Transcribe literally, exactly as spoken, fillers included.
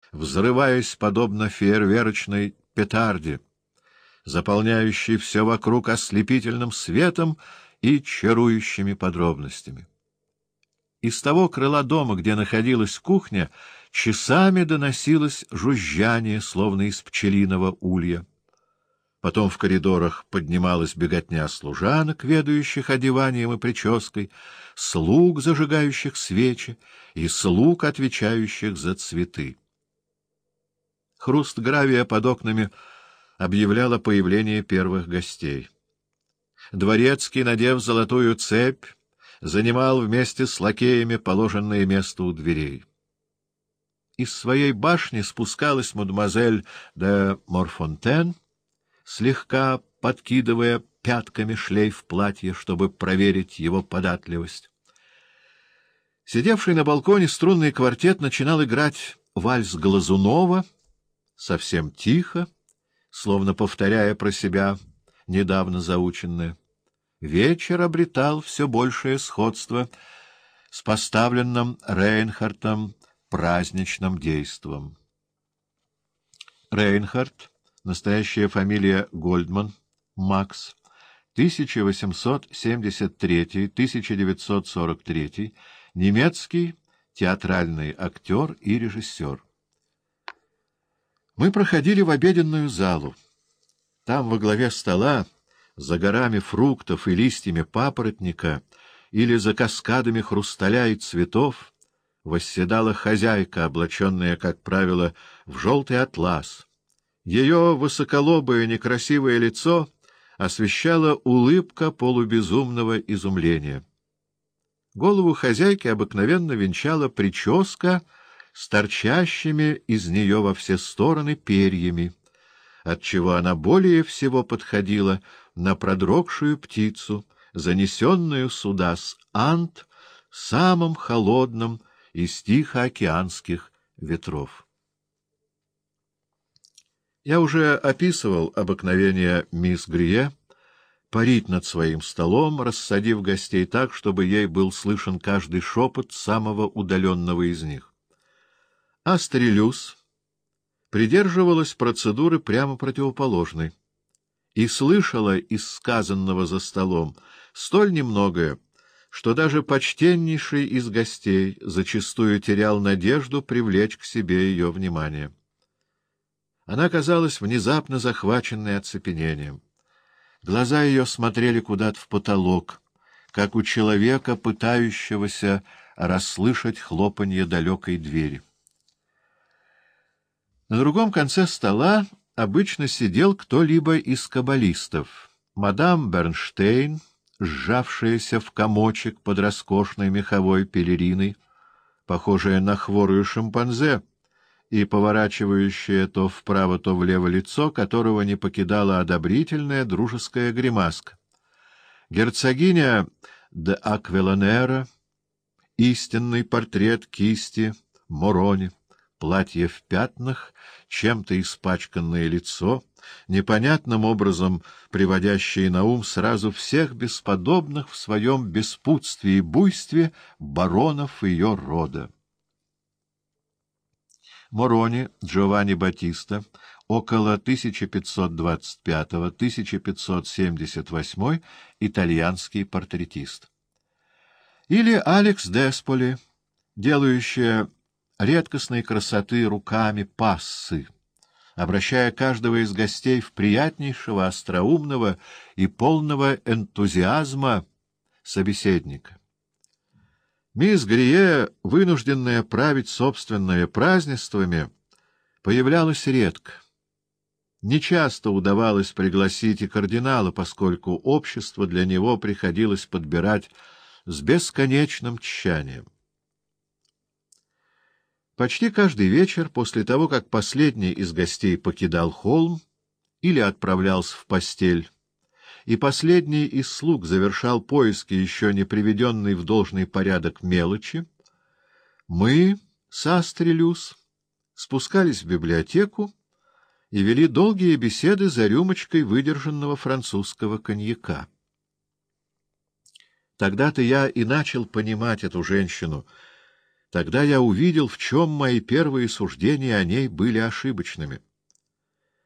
взрываясь подобно фейерверочной петарде, заполняющей все вокруг ослепительным светом и чарующими подробностями. Из того крыла дома, где находилась кухня, часами доносилось жужжание, словно из пчелиного улья. Потом в коридорах поднималась беготня служанок, ведающих одеванием и прической, слуг, зажигающих свечи, и слуг, отвечающих за цветы. Хруст гравия под окнами объявлял о появлении первых гостей. Дворецкий, надев золотую цепь, занимал вместе с лакеями положенное место у дверей. Из своей башни спускалась мадемуазель де Морфонтен, слегка подкидывая пятками шлейф платья, чтобы проверить его податливость. Сидевший на балконе струнный квартет начинал играть вальс Глазунова, совсем тихо, словно повторяя про себя недавно заученное. Вечер обретал все большее сходство с поставленным Рейнхартом праздничным действом. Рейнхард, настоящая фамилия Гольдман, Макс, тысяча восемьсот семьдесят третий — тысяча девятьсот сорок третий, немецкий театральный актер и режиссер. Мы проходили в обеденную залу. Там во главе стола, за горами фруктов и листьями папоротника или за каскадами хрусталя и цветов, восседала хозяйка, облаченная, как правило, в желтый атлас. Ее высоколобое некрасивое лицо освещала улыбка полубезумного изумления. Голову хозяйки обыкновенно венчала прическа с торчащими из нее во все стороны перьями, отчего она более всего подходила на продрогшую птицу, занесенную сюда с Анд самым холодным из тихоокеанских ветров. Я уже описывал обыкновение мисс Грие парить над своим столом, рассадив гостей так, чтобы ей был слышен каждый шепот самого удаленного из них. Астрелюс придерживалась процедуры прямо противоположной и слышала из сказанного за столом столь немногое, что даже почтеннейший из гостей зачастую терял надежду привлечь к себе ее внимание. Она казалась внезапно захваченной оцепенением. Глаза ее смотрели куда-то в потолок, как у человека, пытающегося расслышать хлопанье далекой двери. На другом конце стола обычно сидел кто-либо из каббалистов. Мадам Бернштейн, сжавшаяся в комочек под роскошной меховой пелериной, похожая на хворую шимпанзе, и поворачивающее то вправо, то влево лицо, которого не покидала одобрительная дружеская гримаска. Герцогиня де Аквилонера, истинный портрет кисти Морони, платье в пятнах, чем-то испачканное лицо, непонятным образом приводящее на ум сразу всех бесподобных в своем беспутстве и буйстве баронов ее рода. Морони Джованни Батиста, около тысяча пятьсот двадцать пятого — тысяча пятьсот семьдесят восьмой, итальянский портретист. Или Алекс Десполи, делающая редкостной красоты руками пассы, обращая каждого из гостей в приятнейшего, остроумного и полного энтузиазма собеседника. Мисс Грие, вынужденная править собственными празднествами, появлялась редко. Нечасто удавалось пригласить и кардинала, поскольку общество для него приходилось подбирать с бесконечным тщанием. Почти каждый вечер, после того, как последний из гостей покидал холм или отправлялся в постель, и последний из слуг завершал поиски еще не приведенной в должный порядок мелочи, мы с Астрелюс спускались в библиотеку и вели долгие беседы за рюмочкой выдержанного французского коньяка. Тогда-то я и начал понимать эту женщину, Тогда я увидел, в чем мои первые суждения о ней были ошибочными.